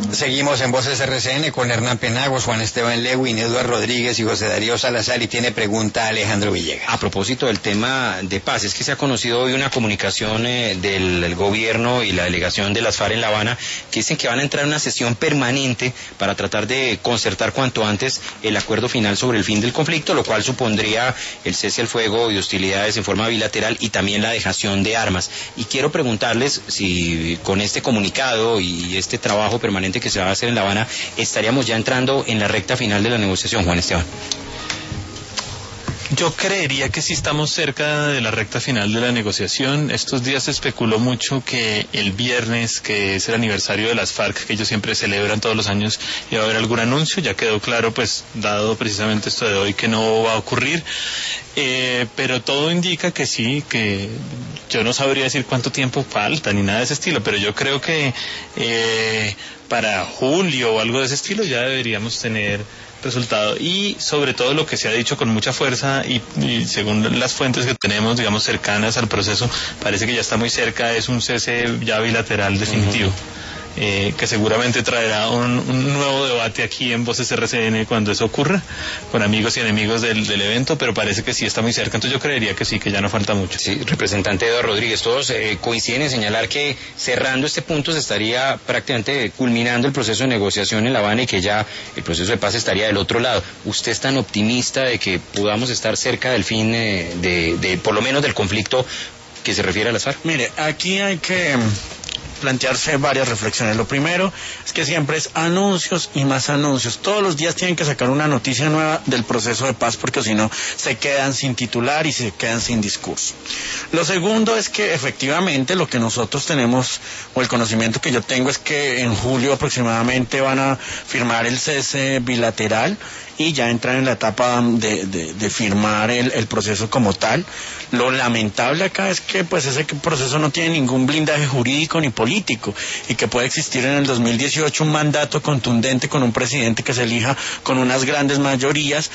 Seguimos en Voces RCN con Hernán Penagos, Juan Esteban Lewin, Eduardo Rodríguez y José Darío Salazar, y tiene pregunta Alejandro Villegas. A propósito del tema de paz, es que se ha conocido hoy una comunicación del gobierno y la delegación de las FARC en La Habana que dicen que van a entrar en una sesión permanente para tratar de concertar cuanto antes el acuerdo final sobre el fin del conflicto, lo cual supondría el cese al fuego y hostilidades en forma bilateral y también la dejación de armas. Y quiero preguntarles si con este comunicado y este trabajo permanente que se va a hacer en La Habana, estaríamos ya entrando en la recta final de la negociación, Juan Esteban. Yo creería que sí estamos cerca de la recta final de la negociación. Estos días se especuló mucho que el viernes, que es el aniversario de las FARC, que ellos siempre celebran todos los años, iba a haber algún anuncio. Ya quedó claro, pues, dado precisamente esto de hoy, que no va a ocurrir. Pero todo indica que sí, que yo no sabría decir cuánto tiempo falta ni nada de ese estilo, pero yo creo que para julio o algo de ese estilo ya deberíamos tener resultado. Y sobre todo lo que se ha dicho con mucha fuerza y según las fuentes que tenemos, digamos, cercanas al proceso, parece que ya está muy cerca, es un cese ya bilateral definitivo. Que seguramente traerá un nuevo debate aquí en Voces RCN cuando eso ocurra, con amigos y enemigos del evento, pero parece que sí está muy cerca, entonces yo creería que sí, que ya no falta mucho. Sí, representante Eduardo Rodríguez, todos coinciden en señalar que cerrando este punto se estaría prácticamente culminando el proceso de negociación en La Habana y que ya el proceso de paz estaría del otro lado. ¿Usted es tan optimista de que podamos estar cerca del fin de por lo menos del conflicto que se refiere a las FARC? Mire, aquí hay que plantearse varias reflexiones. Lo primero es que siempre es anuncios y más anuncios. Todos los días tienen que sacar una noticia nueva del proceso de paz, porque si no se quedan sin titular y se quedan sin discurso. Lo segundo es que efectivamente lo que nosotros tenemos, o el conocimiento que yo tengo, es que en julio aproximadamente van a firmar el cese bilateral y ya entrar en la etapa de firmar el proceso como tal. Lo lamentable acá es que pues ese proceso no tiene ningún blindaje jurídico ni político, y que puede existir en el 2018 un mandato contundente con un presidente que se elija con unas grandes mayorías,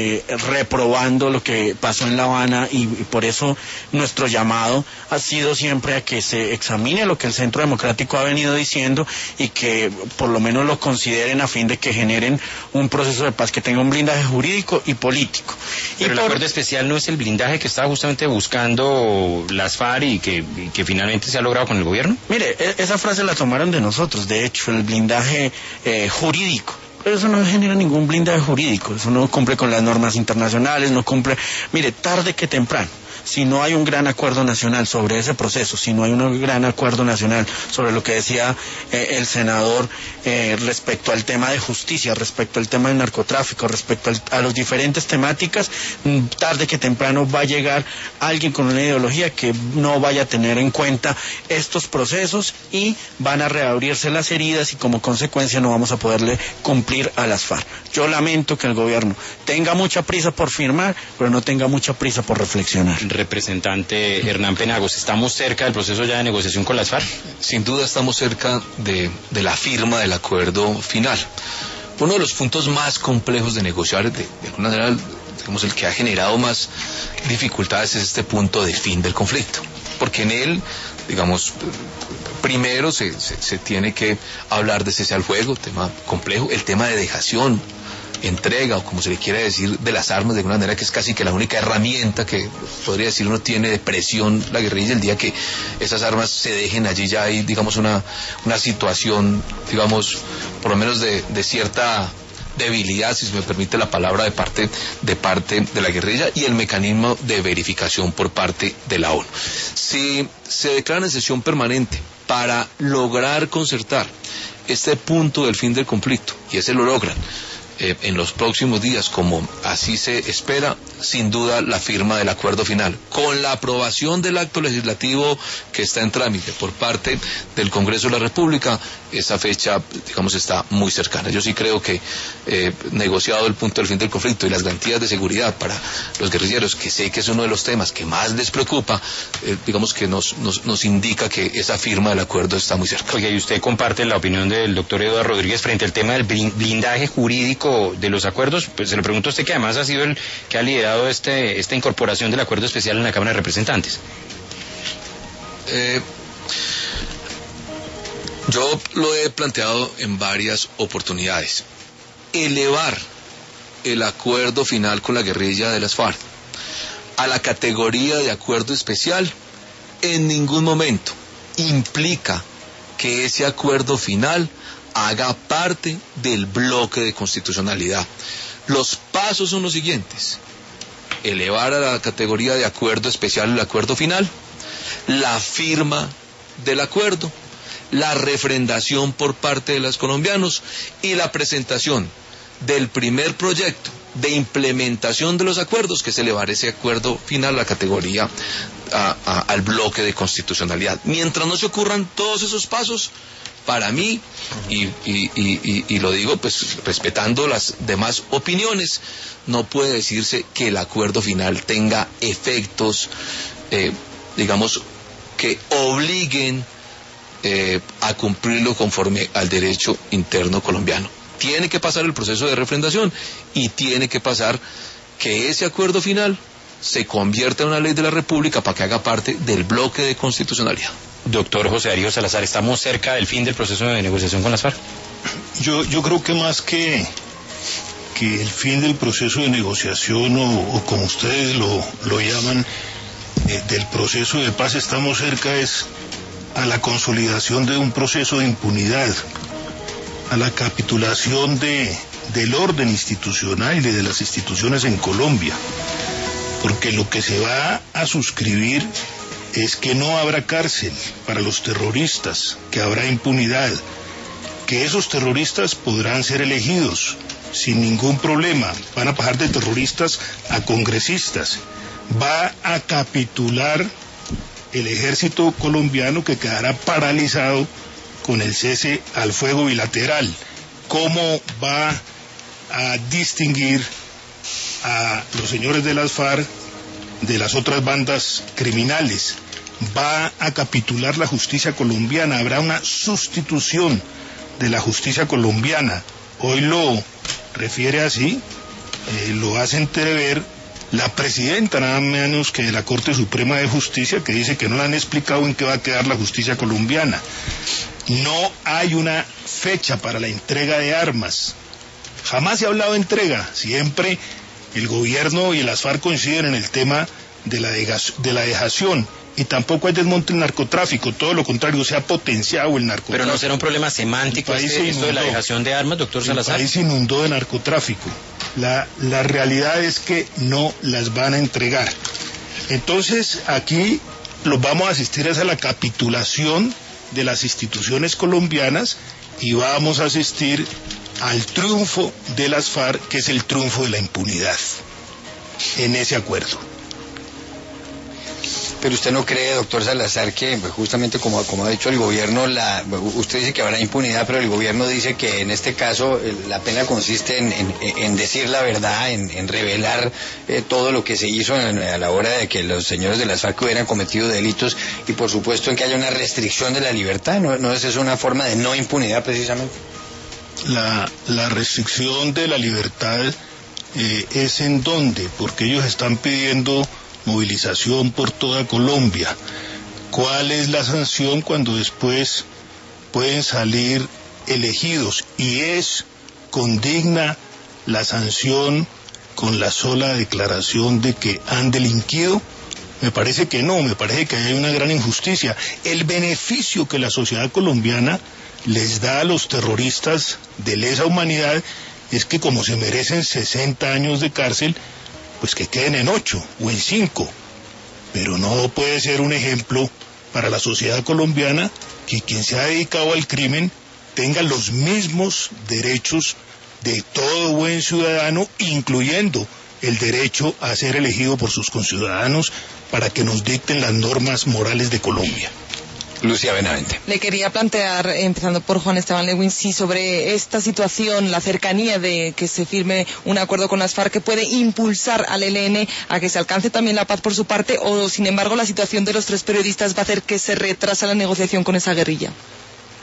reprobando lo que pasó en La Habana, y por eso nuestro llamado ha sido siempre a que se examine lo que el Centro Democrático ha venido diciendo y que por lo menos lo consideren a fin de que generen un proceso de paz que tenga un blindaje jurídico y político. Pero el acuerdo especial no es el blindaje que estaba justamente buscando las FARC y que finalmente se ha logrado con el gobierno. Mire, esa frase la tomaron de nosotros, de hecho, el blindaje jurídico. Pero eso no genera ningún blindaje jurídico, eso no cumple con las normas internacionales, no cumple. Mire, tarde que temprano, si no hay un gran acuerdo nacional sobre ese proceso, si no hay un gran acuerdo nacional sobre lo que decía el senador respecto al tema de justicia, respecto al tema del narcotráfico, respecto a las diferentes temáticas, tarde que temprano va a llegar alguien con una ideología que no vaya a tener en cuenta estos procesos y van a reabrirse las heridas, y como consecuencia no vamos a poderle cumplir a las FARC. Yo lamento que el gobierno tenga mucha prisa por firmar, pero no tenga mucha prisa por reflexionar. Representante Hernán Penagos, ¿estamos cerca del proceso ya de negociación con las FARC? Sin duda estamos cerca de la firma del acuerdo final. Uno de los puntos más complejos de negociar, de alguna manera, digamos, el que ha generado más dificultades, es este punto del fin del conflicto, porque en él, digamos, primero se tiene que hablar de cese al fuego, tema complejo, el tema de dejación, entrega, o como se le quiera decir, de las armas, de alguna manera que es casi que la única herramienta que podría decir uno tiene de presión la guerrilla. El día que esas armas se dejen allí, ya hay, digamos, una situación, digamos, por lo menos de cierta debilidad, si se me permite la palabra, de parte de la guerrilla, y el mecanismo de verificación por parte de la ONU. Si se declara en sesión permanente para lograr concertar este punto del fin del conflicto, y ese lo logran en los próximos días, como así se espera, sin duda la firma del acuerdo final, con la aprobación del acto legislativo que está en trámite por parte del Congreso de la República, esa fecha, digamos, está muy cercana. Yo sí creo que negociado el punto del fin del conflicto y las garantías de seguridad para los guerrilleros, que sé que es uno de los temas que más les preocupa, digamos que nos indica que esa firma del acuerdo está muy cerca. Oye, ¿y usted comparte la opinión del doctor Eduardo Rodríguez frente al tema del blindaje jurídico de los acuerdos? Pues se lo pregunto a usted, que además ha sido el que ha liderado esta incorporación del acuerdo especial en la Cámara de Representantes. Yo lo he planteado en varias oportunidades. Elevar el acuerdo final con la guerrilla de las FARC a la categoría de acuerdo especial en ningún momento implica que ese acuerdo final haga parte del bloque de constitucionalidad. Los pasos son los siguientes: elevar a la categoría de acuerdo especial el acuerdo final, la firma del acuerdo, la refrendación por parte de los colombianos y la presentación del primer proyecto de implementación de los acuerdos, que es elevar ese acuerdo final a la categoría, al bloque de constitucionalidad. Mientras no se ocurran todos esos pasos, para mí, y lo digo pues respetando las demás opiniones, no puede decirse que el acuerdo final tenga efectos, digamos, que obliguen a cumplirlo conforme al derecho interno colombiano. Tiene que pasar el proceso de refrendación y tiene que pasar que ese acuerdo final se convierta en una ley de la República para que haga parte del bloque de constitucionalidad. Doctor José Darío Salazar, ¿estamos cerca del fin del proceso de negociación con las FARC? Yo creo que más que el fin del proceso de negociación o como ustedes lo llaman, del proceso de paz, estamos cerca es a la consolidación de un proceso de impunidad, a la capitulación del orden institucional y de las instituciones en Colombia, porque lo que se va a suscribir es que no habrá cárcel para los terroristas, que habrá impunidad, que esos terroristas podrán ser elegidos sin ningún problema, van a pasar de terroristas a congresistas, va a capitular el ejército colombiano, que quedará paralizado con el cese al fuego bilateral. ¿Cómo va a distinguir a los señores de las FARC de las otras bandas criminales? Va a capitular la justicia colombiana, habrá una sustitución de la justicia colombiana. Hoy lo refiere así, lo hace entrever la presidenta nada menos que de la Corte Suprema de Justicia, que dice que no le han explicado en qué va a quedar la justicia colombiana. No hay una fecha para la entrega de armas. Jamás se ha hablado de entrega. Siempre el gobierno y las FARC coinciden en el tema de la dejación. Y tampoco hay desmonte del narcotráfico, todo lo contrario, se ha potenciado el narcotráfico. Pero no será un problema semántico esto de la dejación de armas, doctor Salazar. El país se inundó de narcotráfico. La realidad es que no las van a entregar. Entonces aquí los vamos a asistir a la capitulación de las instituciones colombianas y vamos a asistir al triunfo de las FARC, que es el triunfo de la impunidad en ese acuerdo. Pero usted no cree, doctor Salazar, que justamente como ha dicho el gobierno, usted dice que habrá impunidad, pero el gobierno dice que en este caso la pena consiste en decir la verdad, en revelar todo lo que se hizo a la hora de que los señores de las FARC hubieran cometido delitos, y por supuesto en que haya una restricción de la libertad. ¿No es eso una forma de no impunidad precisamente? La restricción de la libertad es en dónde, porque ellos están pidiendo movilización por toda Colombia. ¿Cuál es la sanción cuando después pueden salir elegidos? Y es condigna la sanción con la sola declaración de que han delinquido. Me parece que no, me parece que hay una gran injusticia. El beneficio que la sociedad colombiana les da a los terroristas de lesa humanidad es que, como se merecen 60 años de cárcel, pues que queden en 8 o en 5, pero no puede ser un ejemplo para la sociedad colombiana que quien se ha dedicado al crimen tenga los mismos derechos de todo buen ciudadano, incluyendo el derecho a ser elegido por sus conciudadanos para que nos dicten las normas morales de Colombia. Lucía Benavente. Le quería plantear, empezando por Juan Esteban Lewin, si sobre esta situación, la cercanía de que se firme un acuerdo con las FARC, que puede impulsar al ELN a que se alcance también la paz por su parte, o sin embargo la situación de los 3 periodistas va a hacer que se retrase la negociación con esa guerrilla.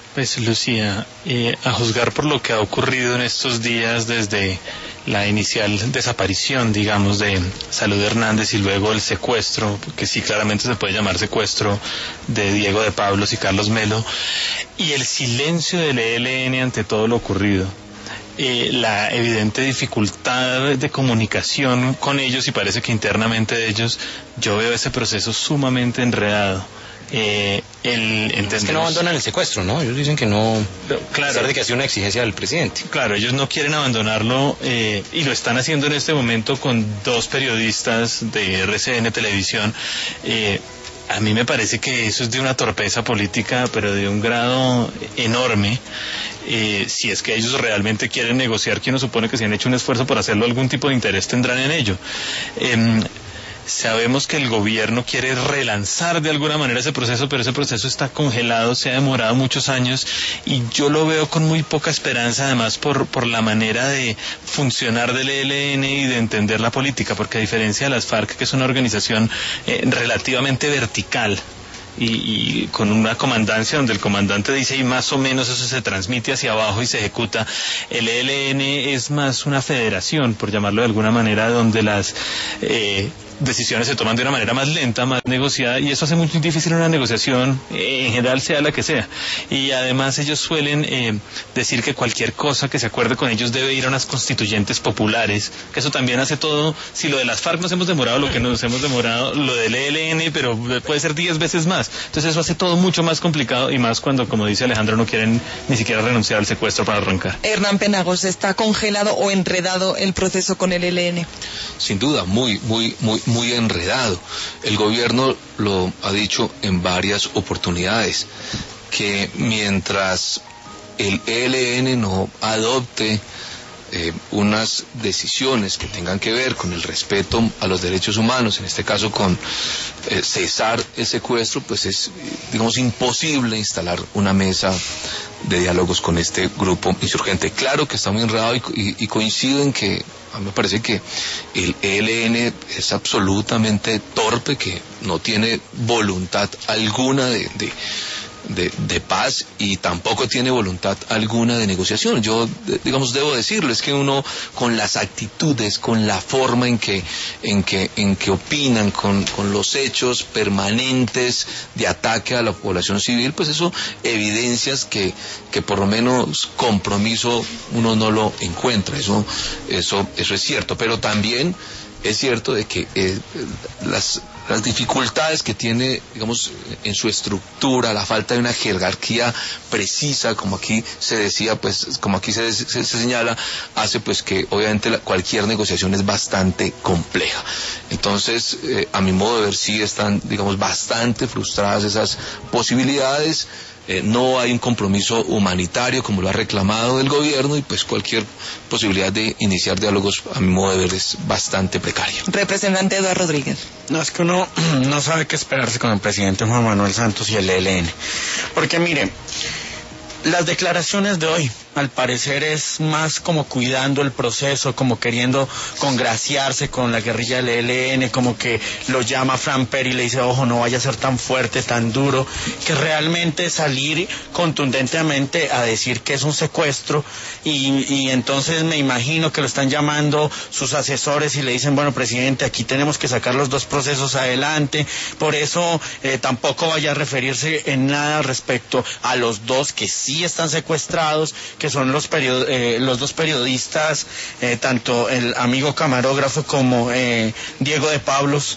Pues Lucía, a juzgar por lo que ha ocurrido en estos días desde la inicial desaparición, digamos, de Salud Hernández y luego el secuestro, que sí claramente se puede llamar secuestro, de Diego de Pablos y Carlos Melo, y el silencio del ELN ante todo lo ocurrido, la evidente dificultad de comunicación con ellos, y parece que internamente de ellos, yo veo ese proceso sumamente enredado. Es que no abandonan el secuestro, ¿no? Ellos dicen que no, claro, a pesar de que ha sido una exigencia del presidente. Claro, ellos no quieren abandonarlo, y lo están haciendo en este momento con 2 periodistas de RCN Televisión. A mí me parece que eso es de una torpeza política, pero de un grado enorme. Si es que ellos realmente quieren negociar, que uno supone que si han hecho un esfuerzo por hacerlo, algún tipo de interés tendrán en ello. Sabemos que el gobierno quiere relanzar de alguna manera ese proceso, pero ese proceso está congelado, se ha demorado muchos años, y yo lo veo con muy poca esperanza, además por la manera de funcionar del ELN y de entender la política, porque a diferencia de las FARC, que es una organización relativamente vertical, y con una comandancia donde el comandante dice y más o menos eso se transmite hacia abajo y se ejecuta, el ELN es más una federación, por llamarlo de alguna manera, donde las decisiones se toman de una manera más lenta, más negociada, y eso hace muy difícil una negociación, en general sea la que sea. Y además ellos suelen decir que cualquier cosa que se acuerde con ellos debe ir a unas constituyentes populares, que eso también hace todo. Si lo de las FARC nos hemos demorado lo que nos hemos demorado, lo del ELN, pero puede ser 10 veces más. Entonces eso hace todo mucho más complicado, y más cuando, como dice Alejandro, no quieren ni siquiera renunciar al secuestro para arrancar. Hernán Penagos, ¿está congelado o enredado el proceso con el ELN? Sin duda, muy enredado. El gobierno lo ha dicho en varias oportunidades, que mientras el ELN no adopte unas decisiones que tengan que ver con el respeto a los derechos humanos, en este caso con cesar el secuestro, pues es, digamos, imposible instalar una mesa de diálogos con este grupo insurgente. Claro que está muy enredado, y coincido en que a mí me parece que el ELN es absolutamente torpe, que no tiene voluntad alguna de paz, y tampoco tiene voluntad alguna de negociación. Yo, digamos, debo decirlo, es que uno, con las actitudes, con la forma en que opinan, con los hechos permanentes de ataque a la población civil, pues eso evidencias que por lo menos compromiso uno no lo encuentra. Eso es cierto, pero también es cierto de que las dificultades que tiene, digamos, en su estructura, la falta de una jerarquía precisa, como aquí se decía, pues, como aquí se señala, hace pues que obviamente cualquier negociación es bastante compleja. Entonces, a mi modo de ver, sí están, digamos, bastante frustradas esas posibilidades. No hay un compromiso humanitario como lo ha reclamado el gobierno, y pues cualquier posibilidad de iniciar diálogos, a mi modo de ver, es bastante precaria. Representante Eduardo Rodríguez. No, es que uno no sabe qué esperarse con el presidente Juan Manuel Santos y el ELN. Porque mire, las declaraciones de hoy, al parecer, es más como cuidando el proceso, como queriendo congraciarse con la guerrilla del ELN, como que lo llama Fran Peri y le dice, ojo, no vaya a ser tan fuerte, tan duro, que realmente salir contundentemente a decir que es un secuestro, y entonces me imagino que lo están llamando sus asesores y le dicen, bueno, presidente, aquí tenemos que sacar los 2 procesos adelante, por eso tampoco vaya a referirse en nada respecto a los 2 que sí están secuestrados, que son los 2 periodistas, tanto el amigo camarógrafo como Diego de Pablos.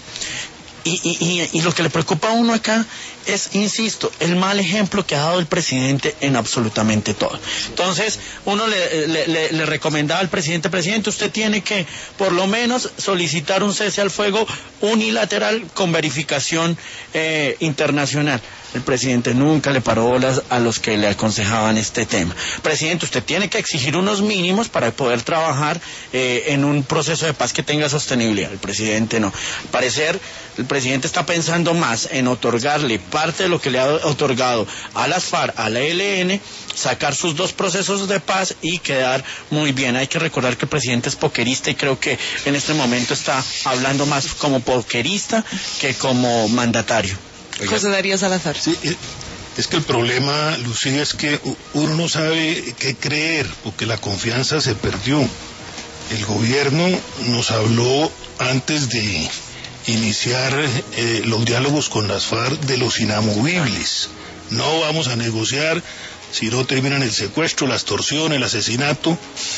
Y lo que le preocupa a uno acá es, insisto, el mal ejemplo que ha dado el presidente en absolutamente todo. Entonces, uno le recomendaba al presidente, usted tiene que por lo menos solicitar un cese al fuego unilateral con verificación internacional. El presidente nunca le paró bolas a los que le aconsejaban este tema. Presidente, usted tiene que exigir unos mínimos para poder trabajar en un proceso de paz que tenga sostenibilidad. El presidente no. Al parecer, el presidente está pensando más en otorgarle parte de lo que le ha otorgado a las FARC, a la ELN, sacar sus 2 procesos de paz y quedar muy bien. Hay que recordar que el presidente es pokerista, y creo que en este momento está hablando más como pokerista que como mandatario. José Darío Salazar. Sí, Es que el problema, Lucía, es que uno no sabe qué creer, porque la confianza se perdió. El gobierno nos habló antes de iniciar los diálogos con las FARC de los inamovibles. No vamos a negociar si no terminan el secuestro, la extorsión, el asesinato,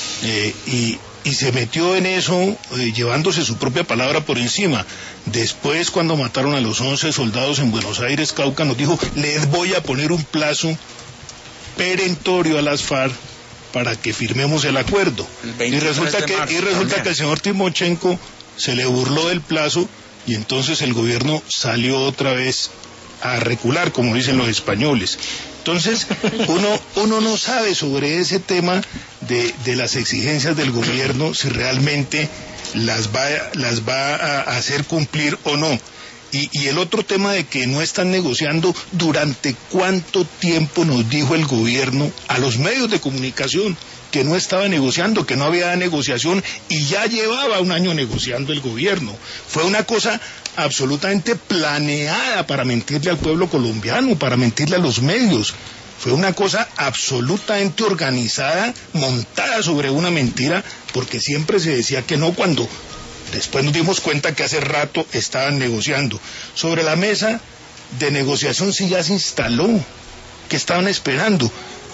y se metió en eso llevándose su propia palabra por encima. Después, cuando mataron a los 11 soldados en Buenos Aires, Cauca nos dijo, les voy a poner un plazo perentorio a las FARC para que firmemos el acuerdo. Y resulta que el señor Timochenko se le burló del plazo y entonces el gobierno salió otra vez a recular, como dicen los españoles. Entonces, uno no sabe sobre ese tema de las exigencias del gobierno, si realmente las va a hacer cumplir o no. Y el otro tema de que no están negociando, ¿durante cuánto tiempo nos dijo el gobierno a los medios de comunicación que no estaba negociando, que no había negociación, y ya llevaba un año negociando el gobierno? Fue una cosa absolutamente planeada para mentirle al pueblo colombiano, para mentirle a los medios. Fue una cosa absolutamente organizada, montada sobre una mentira, porque siempre se decía que no, cuando después nos dimos cuenta que hace rato estaban negociando. Sobre la mesa de negociación sí ya se instaló, que estaban esperando.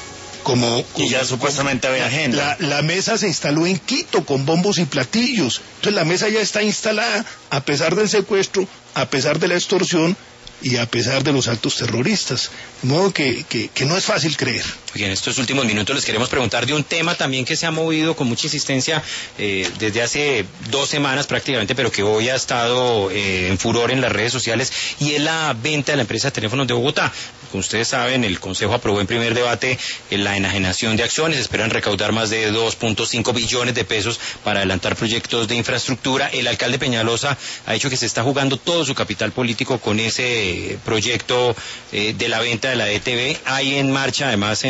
Y ya supuestamente había agenda. La mesa se instaló en Quito con bombos y platillos. Entonces la mesa ya está instalada, a pesar del secuestro, a pesar de la extorsión y a pesar de los actos terroristas. De modo que no es fácil creer. Oye, en estos últimos minutos les queremos preguntar de un tema también que se ha movido con mucha insistencia desde hace 2 semanas prácticamente, pero que hoy ha estado en furor en las redes sociales, y es la venta de la empresa de teléfonos de Bogotá. Como ustedes saben, el Consejo aprobó en primer debate la enajenación de acciones. Esperan recaudar más de 2.5 billones de pesos para adelantar proyectos de infraestructura. El alcalde Peñalosa ha dicho que se está jugando todo su capital político con ese proyecto de la venta de la ETV. Hay en marcha, además,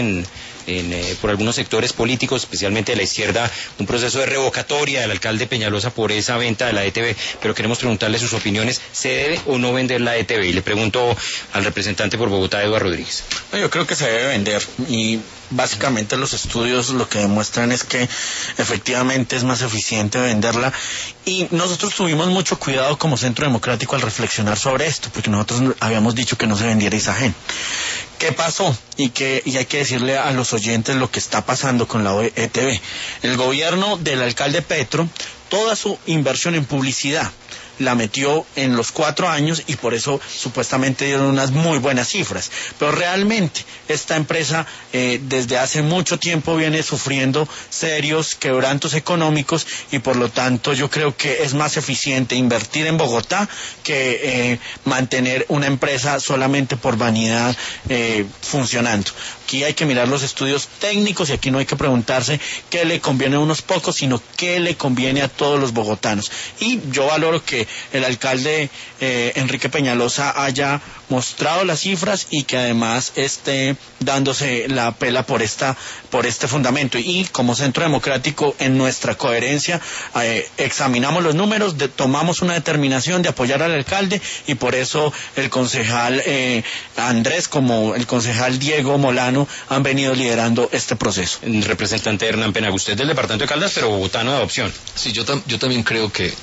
por algunos sectores políticos, especialmente de la izquierda, un proceso de revocatoria del alcalde Peñalosa por esa venta de la ETV, pero queremos preguntarle sus opiniones. ¿Se debe o no vender la ETV? Y le pregunto al representante por Bogotá, Eduardo Rodríguez. Yo creo que se debe vender, y básicamente los estudios lo que demuestran es que efectivamente es más eficiente venderla, y nosotros tuvimos mucho cuidado como Centro Democrático al reflexionar sobre esto, porque nosotros habíamos dicho que no se vendiera Isagen. ¿Qué pasó? Y hay que decirle a los oyentes lo que está pasando con la ETV. El gobierno del alcalde Petro, toda su inversión en publicidad la metió en los 4 años, y por eso supuestamente dieron unas muy buenas cifras. Pero realmente esta empresa desde hace mucho tiempo viene sufriendo serios quebrantos económicos, y por lo tanto yo creo que es más eficiente invertir en Bogotá que mantener una empresa solamente por vanidad funcionando. Aquí hay que mirar los estudios técnicos, y aquí no hay que preguntarse qué le conviene a unos pocos, sino qué le conviene a todos los bogotanos. Y yo valoro que el alcalde Enrique Peñalosa haya mostrado las cifras, y que además esté dándose la pela por este fundamento. Y como Centro Democrático, en nuestra coherencia, examinamos los números, tomamos una determinación de apoyar al alcalde, y por eso el concejal Andrés como el concejal Diego Molano han venido liderando este proceso. El representante Hernán Penago, usted del departamento de Caldas, pero bogotano de adopción. Sí, yo también creo que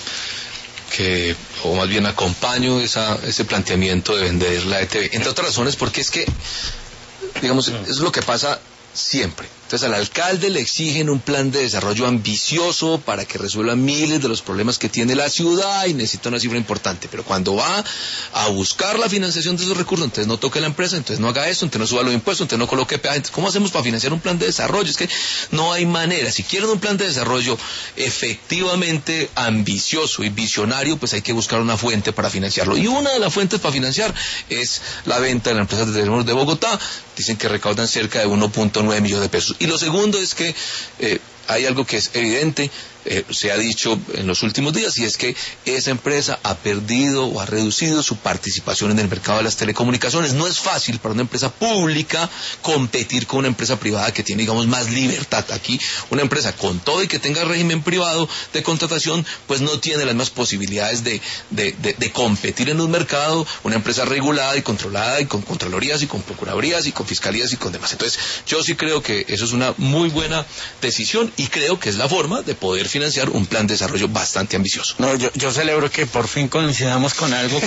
o más bien acompaño ese planteamiento de vender la ETV, entre otras razones, porque es que, digamos, es lo que pasa siempre. Entonces al alcalde le exigen un plan de desarrollo ambicioso para que resuelva miles de los problemas que tiene la ciudad, y necesita una cifra importante, pero cuando va a buscar la financiación de esos recursos, entonces no toque la empresa, entonces no haga eso, entonces no suba los impuestos, entonces no coloque peaje. Entonces, ¿cómo hacemos para financiar un plan de desarrollo? Es que no hay manera. Si quieren un plan de desarrollo efectivamente ambicioso y visionario, pues hay que buscar una fuente para financiarlo, y una de las fuentes para financiar es la venta de la empresa de teléfonos de Bogotá. Dicen que recaudan cerca de 1.9 millones de pesos. Y lo segundo es que hay algo que es evidente, se ha dicho en los últimos días, y es que esa empresa ha perdido o ha reducido su participación en el mercado de las telecomunicaciones. No es fácil para una empresa pública competir con una empresa privada que tiene, digamos, más libertad. Aquí una empresa con todo y que tenga régimen privado de contratación, pues no tiene las mismas posibilidades de competir en un mercado, una empresa regulada y controlada y con contralorías y con procuradurías y con fiscalías y con demás. Entonces yo sí creo que eso es una muy buena decisión y creo que es la forma de poder financiar un plan de desarrollo bastante ambicioso. No, yo celebro que por fin coincidamos con algo.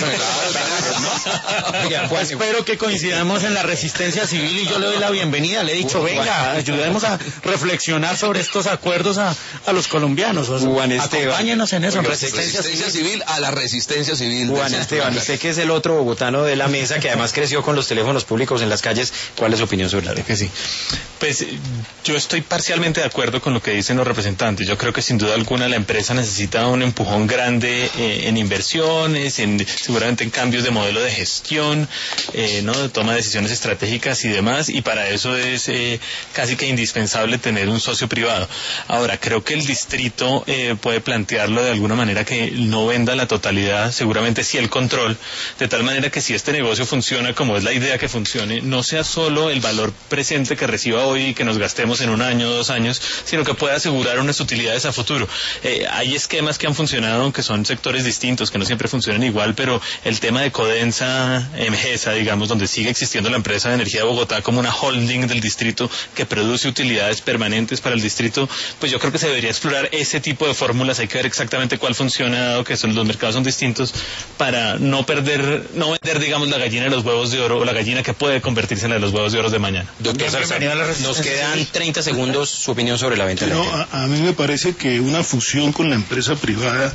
Espero que coincidamos en la resistencia civil y yo le doy la bienvenida. Le he dicho, venga, ayudemos a reflexionar sobre estos acuerdos a los colombianos. Acompáñenos en eso, resistencia civil a la resistencia civil. Juan Esteban, usted que es el otro bogotano de la mesa, que además creció con los teléfonos públicos en las calles, ¿cuál es su opinión sobre la ley? Que sí. Pues yo estoy parcialmente de acuerdo con lo que dicen los representantes. Yo creo que sin duda alguna la empresa necesita un empujón grande en inversiones, seguramente en cambios de modelo de gestión, ¿no? De toma de decisiones estratégicas y demás, y para eso es casi que indispensable tener un socio privado. Ahora, creo que el distrito puede plantearlo de alguna manera que no venda la totalidad, seguramente sí el control, de tal manera que si este negocio funciona como es la idea que funcione, no sea solo el valor presente que reciba hoy y que nos gastemos en 1 año, 2 años, sino que pueda asegurar unas utilidades a futuro. Hay esquemas que han funcionado, que son sectores distintos, que no siempre funcionan igual, pero el tema de Codensa, Emgesa, digamos, donde sigue existiendo la empresa de energía de Bogotá como una holding del distrito que produce utilidades permanentes para el distrito, pues yo creo que se debería explorar ese tipo de fórmulas. Hay que ver exactamente cuál funciona, dado que los mercados son distintos, para no vender, digamos, la gallina de los huevos de oro, o la gallina que puede convertirse en la de los huevos de oro de mañana. Doctor Salazar, nos quedan 30 segundos, su opinión sobre la venta de la ETE. A mí me parece que una fusión con la empresa privada,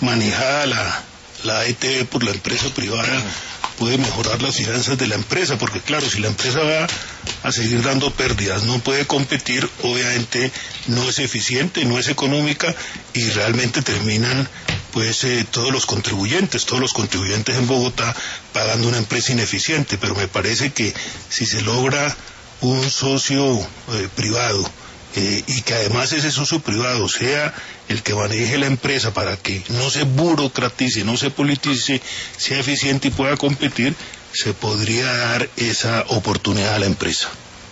manejada la ETE por la empresa privada, puede mejorar las finanzas de la empresa, porque claro, si la empresa va a seguir dando pérdidas, no puede competir, obviamente no es eficiente, no es económica, y realmente terminan pues todos los contribuyentes en Bogotá pagando una empresa ineficiente. Pero me parece que si se logra un socio privado, y que además ese socio privado sea el que maneje la empresa para que no se burocratice, no se politice, sea eficiente y pueda competir, se podría dar esa oportunidad a la empresa.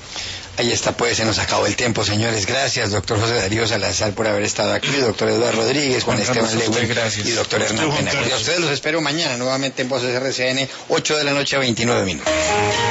Ahí está, pues, se nos acabó el tiempo, señores. Gracias, doctor José Darío Salazar, por haber estado aquí, doctor Eduardo Rodríguez, Juan Esteban Lewin y doctor Hernán Pena. Y a ustedes los espero mañana, nuevamente en Voces RCN, 8 de la noche a 29 minutos.